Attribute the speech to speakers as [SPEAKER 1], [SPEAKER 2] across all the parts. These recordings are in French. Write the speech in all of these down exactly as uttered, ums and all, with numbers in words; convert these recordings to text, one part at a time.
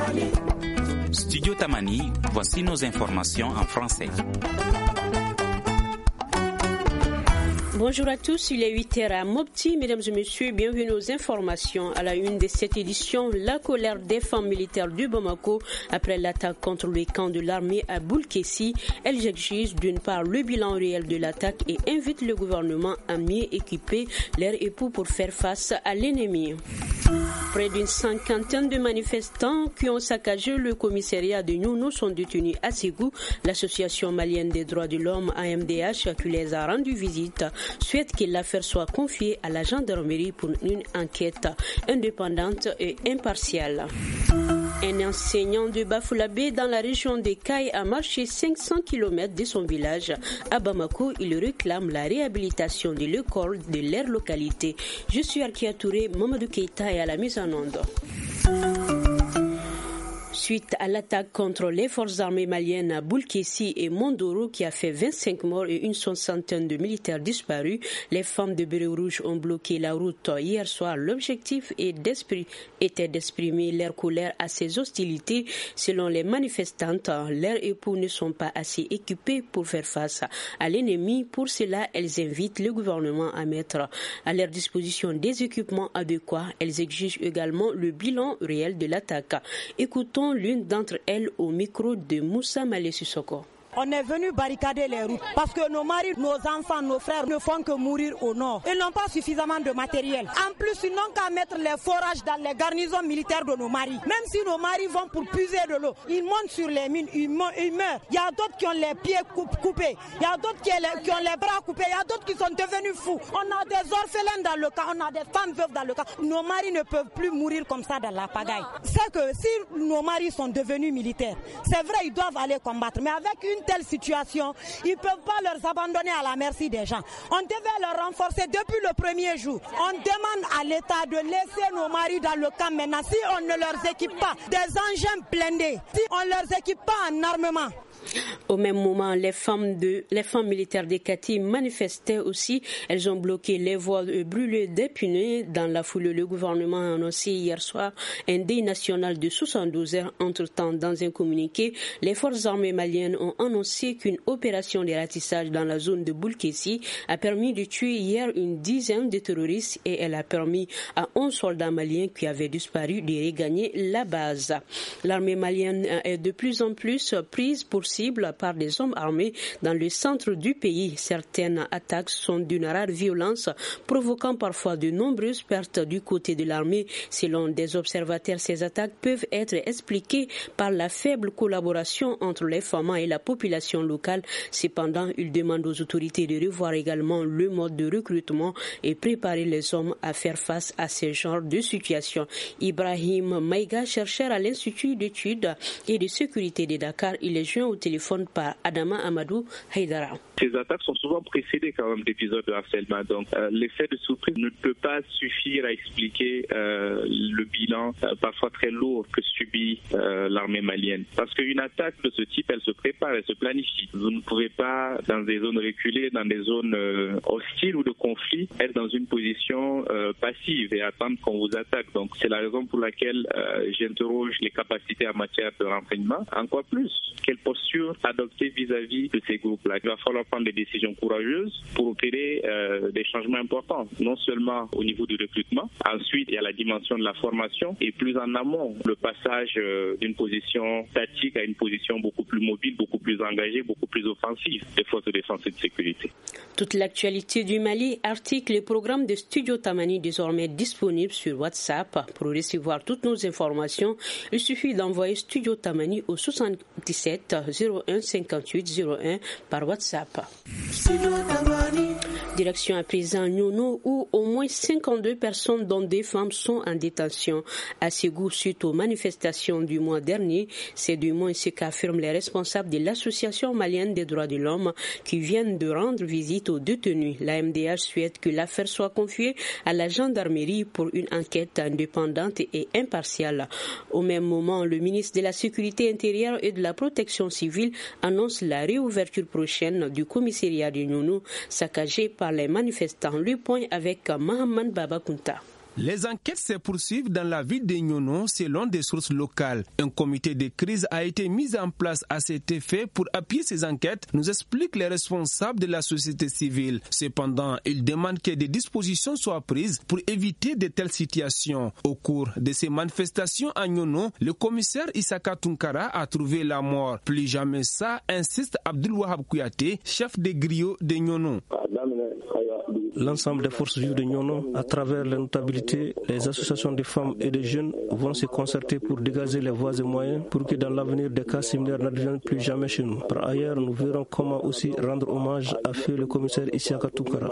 [SPEAKER 1] Studio Tamani, voici nos informations en français.
[SPEAKER 2] Bonjour à tous, il est huit heures à Mopti. Mesdames et messieurs, bienvenue aux informations. À la une de cette édition, la colère des femmes militaires du Bamako après l'attaque contre le camp de l'armée à Boulkessi. Elles exigent d'une part le bilan réel de l'attaque et invitent le gouvernement à mieux équiper leurs époux pour faire face à l'ennemi. Près d'une cinquantaine de manifestants qui ont saccagé le commissariat de Nounou sont détenus à Ségou. L'association malienne des droits de l'homme A M D H qui les a rendu visite souhaite que l'affaire soit confiée à la gendarmerie pour une enquête indépendante et impartiale. Un enseignant de Bafoulabé dans la région de Kaye a marché cinq cents kilomètres de son village à Bamako. Il réclame la réhabilitation de l'école de leur localité. Je suis Arkia Touré, Mamadou Keita est à la mise en onde. Suite à l'attaque contre les forces armées maliennes à Boulkessi et Mondoro qui a fait vingt-cinq morts et une soixantaine de militaires disparus, les femmes de Béret Rouge ont bloqué la route hier soir. L'objectif était d'exprimer leur colère à ces hostilités. Selon les manifestantes, leurs époux ne sont pas assez équipés pour faire face à l'ennemi. Pour cela, elles invitent le gouvernement à mettre à leur disposition des équipements adéquats. Elles exigent également le bilan réel de l'attaque. Écoutons l'une d'entre elles au micro de Moussa Malé Sissoko.
[SPEAKER 3] On est venu barricader les routes parce que nos maris, nos enfants, nos frères ne font que mourir au nord. Ils n'ont pas suffisamment de matériel. En plus, ils n'ont qu'à mettre les forages dans les garnisons militaires de nos maris. Même si nos maris vont pour puiser de l'eau, ils montent sur les mines, ils, ils meurent. Il y a d'autres qui ont les pieds coupés, il y a d'autres qui, qui ont les bras coupés, il y a d'autres qui sont devenus fous. On a des orphelins dans le camp, on a des femmes veuves dans le camp. Nos maris ne peuvent plus mourir comme ça dans la pagaille. C'est que si nos maris sont devenus militaires, c'est vrai, ils doivent aller combattre, mais avec une telle situation, ils ne peuvent pas leur abandonner à la merci des gens. On devait leur renforcer depuis le premier jour. On demande à l'État de laisser nos maris dans le camp maintenant. Si on ne leur équipe pas des engins blindés, si on ne leur équipe pas en armement.
[SPEAKER 2] Au même moment, les femmes, de, les femmes militaires des Kati manifestaient aussi. Elles ont bloqué les voies et brûlé des pneus. Dans la foule, le gouvernement a annoncé hier soir un deuil national de soixante-douze heures. Entre-temps, dans un communiqué, les forces armées maliennes ont annoncé qu'une opération de ratissage dans la zone de Boulkessi a permis de tuer hier une dizaine de terroristes et elle a permis à onze soldats maliens qui avaient disparu de regagner la base. L'armée malienne est de plus en plus prise pour cible par des hommes armés dans le centre du pays. Certaines attaques sont d'une rare violence, provoquant parfois de nombreuses pertes du côté de l'armée. Selon des observateurs, ces attaques peuvent être expliquées par la faible collaboration entre les femmes et la population locale. Cependant, ils demandent aux autorités de revoir également le mode de recrutement et préparer les hommes à faire face à ce genre de situation. Ibrahim Maïga, chercheur à l'Institut d'études et de sécurité de Dakar, il est joint au téléphone par Adama Amadou Haïdara.
[SPEAKER 4] Ces attaques sont souvent précédées quand même d'épisodes de harcèlement. Donc euh, l'effet de surprise ne peut pas suffire à expliquer euh, le bilan euh, parfois très lourd que subit euh, l'armée malienne. Parce qu'une attaque de ce type, elle se prépare, elle se planifie. Vous ne pouvez pas, dans des zones reculées, dans des zones euh, hostiles ou de conflit, être dans une position euh, passive et attendre qu'on vous attaque. Donc c'est la raison pour laquelle euh, j'interroge les capacités en matière de renseignement. Encore plus, quelle posture adopter vis-à-vis de ces groupes-là. Il va falloir prendre des décisions courageuses pour opérer euh, des changements importants, non seulement au niveau du recrutement, ensuite il y a la dimension de la formation et plus en amont, le passage euh, d'une position statique à une position beaucoup plus mobile, beaucoup plus engagée, beaucoup plus offensive des forces de défense et de sécurité.
[SPEAKER 2] Toute l'actualité du Mali, articles et programmes de Studio Tamani désormais disponibles sur WhatsApp. Pour recevoir toutes nos informations, il suffit d'envoyer Studio Tamani au soixante-dix-sept zéro un cinquante-huit zéro un par WhatsApp. Direction à présent Nounou où au moins cinquante-deux personnes dont des femmes sont en détention à Ségou suite aux manifestations du mois dernier. C'est du moins ce qu'affirment les responsables de l'association malienne des droits de l'homme qui viennent de rendre visite aux détenus. La M D H souhaite que l'affaire soit confiée à la gendarmerie pour une enquête indépendante et impartiale. Au même moment, le ministre de la Sécurité intérieure et de la Protection civile annonce la réouverture prochaine du commissariat de Nounou saccagé par les manifestants. Le point avec Mahaman Babakunta.
[SPEAKER 5] Les enquêtes se poursuivent dans la ville de Nyono selon des sources locales. Un comité de crise a été mis en place à cet effet pour appuyer ces enquêtes, nous expliquent les responsables de la société civile. Cependant, ils demandent que des dispositions soient prises pour éviter de telles situations. Au cours de ces manifestations à Nyono, le commissaire Isaka Tunkara a trouvé la mort. Plus jamais ça, insiste Abdul Wahab Kouyaté, chef des griots de Nyono.
[SPEAKER 6] L'ensemble des forces vives de Nyono, à travers les notabilités, les associations de femmes et de jeunes vont se concerter pour dégager les voies et moyens pour que dans l'avenir des cas similaires n'adviennent plus jamais chez nous. Par ailleurs, nous verrons comment aussi rendre hommage à feu le commissaire Isaka Tunkara.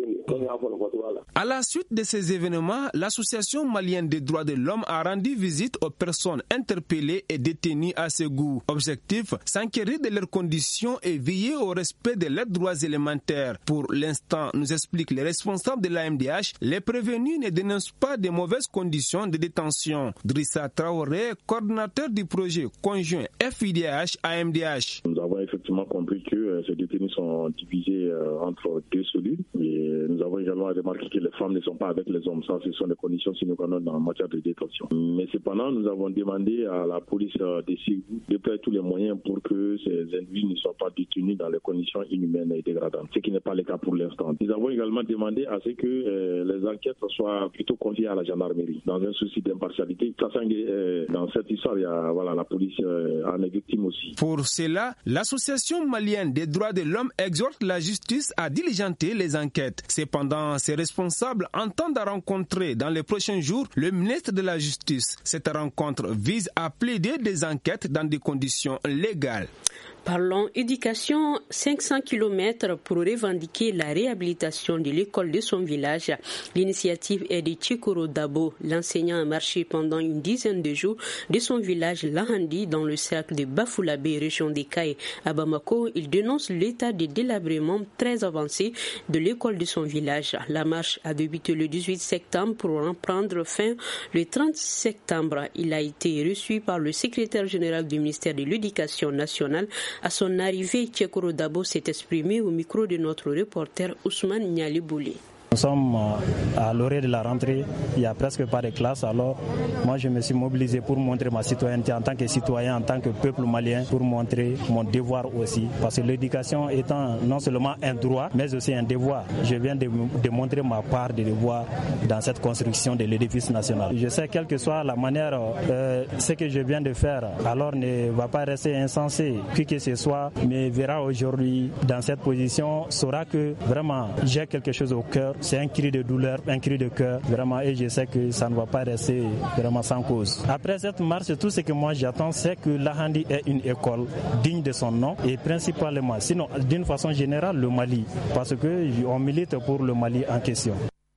[SPEAKER 5] À la suite de ces événements, l'Association malienne des droits de l'homme a rendu visite aux personnes interpellées et détenues à Ségou. Objectif, s'enquérir de leurs conditions et veiller au respect de leurs droits élémentaires. Pour l'instant, nous expliquent les responsables de l'A M D H, les prévenus ne dénoncent pas de mauvaises conditions de détention. Drissa Traoré, coordinateur du projet conjoint F I D H A M D H.
[SPEAKER 7] Nous avons effectivement compris que euh, ces détenus sont divisés euh, entre deux cellules. Et nous avons également remarqué que les femmes ne sont pas avec les hommes. Ça, ce sont les conditions sine qua non en matière de détention. Mais cependant, nous avons demandé à la police de Ségou de faire tous les moyens pour que ces individus ne soient pas détenus dans les conditions inhumaines et dégradantes, ce qui n'est pas le cas pour l'instant. Nous avons également demandé à ce que euh, les enquêtes soient plutôt confiées à la gendarmerie, dans un souci d'impartialité. Sachant que euh, dans cette histoire, il y a, voilà, la police euh, en est victime aussi.
[SPEAKER 5] Pour cela, l'Association malienne des droits de l'homme exhorte la justice à diligenter les enquêtes. Cependant, ces responsables entendent rencontrer dans les prochains jours le ministre de la Justice. Cette rencontre vise à plaider des enquêtes dans des conditions légales.
[SPEAKER 2] Parlons éducation, cinq cents kilomètres pour revendiquer la réhabilitation de l'école de son village. L'initiative est de Tchekoro Dabo. L'enseignant a marché pendant une dizaine de jours de son village Lahandi dans le cercle de Bafoulabé, région des Cailles. À Bamako, il dénonce l'état de délabrement très avancé de l'école de son village. La marche a débuté le dix-huit septembre pour en prendre fin le trente septembre. Il a été reçu par le secrétaire général du ministère de l'Éducation nationale. À son arrivée, Tchekoro Dabo s'est exprimé au micro de notre reporter Ousmane Nialibouli.
[SPEAKER 8] Nous sommes à l'orée de la rentrée, il n'y a presque pas de classe, alors moi je me suis mobilisé pour montrer ma citoyenneté en tant que citoyen, en tant que peuple malien, pour montrer mon devoir aussi. Parce que l'éducation étant non seulement un droit, mais aussi un devoir. Je viens de, de montrer ma part de devoir dans cette construction de l'édifice national. Je sais, quelle que soit la manière, euh, ce que je viens de faire, alors ne va pas rester insensé. Qui que ce soit me verra aujourd'hui dans cette position, saura que vraiment j'ai quelque chose au cœur. C'est un cri de douleur, un cri de cœur, vraiment, et je sais que ça ne va pas rester vraiment sans cause. Après cette marche, tout ce que moi j'attends, c'est que Lahandi ait une école digne de son nom, et principalement, sinon d'une façon générale, le Mali, parce qu'on milite pour le Mali en question.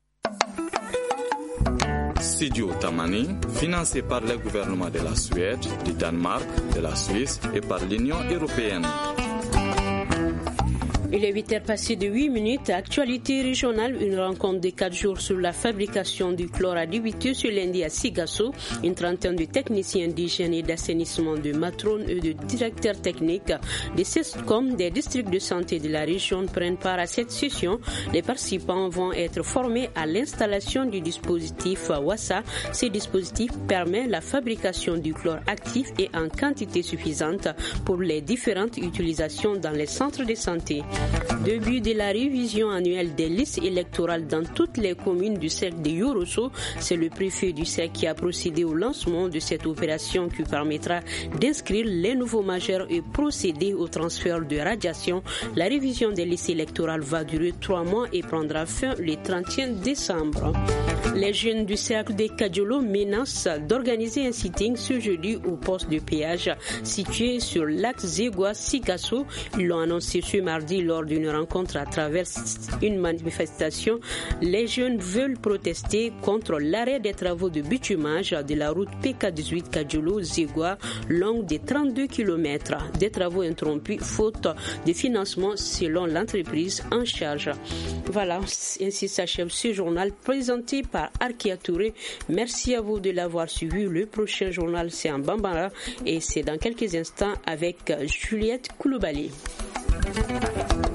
[SPEAKER 9] Studio Tamani, financé par le gouvernement de la Suède, du Danemark, de la Suisse et par l'Union européenne.
[SPEAKER 2] Il est huit heures passées de huit minutes. Actualité régionale, une rencontre de quatre jours sur la fabrication du chlore a débuté ce lundi à Sigasso. Une trentaine de techniciens d'hygiène et d'assainissement, de matrones et de directeurs techniques des CESCOM des districts de santé de la région prennent part à cette session. Les participants vont être formés à l'installation du dispositif WASA. Ce dispositif permet la fabrication du chlore actif et en quantité suffisante pour les différentes utilisations dans les centres de santé. Début de la révision annuelle des listes électorales dans toutes les communes du cercle de Yorosso, c'est le préfet du cercle qui a procédé au lancement de cette opération qui permettra d'inscrire les nouveaux majeurs et procéder au transfert de radiation. La révision des listes électorales va durer trois mois et prendra fin le trente et un décembre. Les jeunes du cercle de Kadjolo menacent d'organiser un sitting ce jeudi au poste de péage situé sur l'axe Zégua-Sigasso. Ils l'ont annoncé ce mardi lors d'une rencontre à travers une manifestation. Les jeunes veulent protester contre l'arrêt des travaux de bitumage de la route P K dix-huit Kadjolo-Zégua, longue de trente-deux kilomètres. Des travaux interrompus faute de financement selon l'entreprise en charge. Voilà, ainsi s'achève ce journal présenté par Arkia Touré. Merci à vous de l'avoir suivi. Le prochain journal, c'est en Bambara et c'est dans quelques instants avec Juliette Koulibaly.